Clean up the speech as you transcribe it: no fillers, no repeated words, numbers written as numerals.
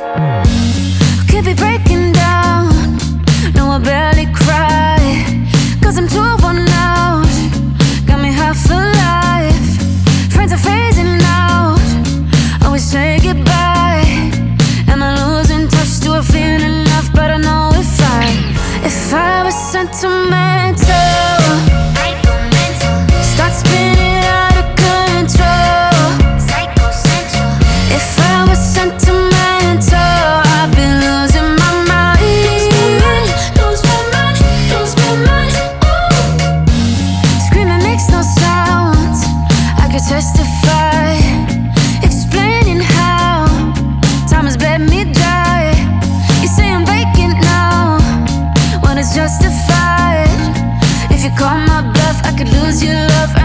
Could be breaking down. No, I barely cry, 'cause I'm too worn out. Got me half alive. Friends are phasing out. Always say goodbye. Am I losing touch? Do I feel enough? But I know if I was sentimental, start spinning out of control. If I was sentimental, I'd be losing my mind. Lose my mind, lose my mind. Screaming makes no sound. I could testify, explaining how time has let me die. You say I'm vacant now when it's justified. If you call my bluff, I could lose your love.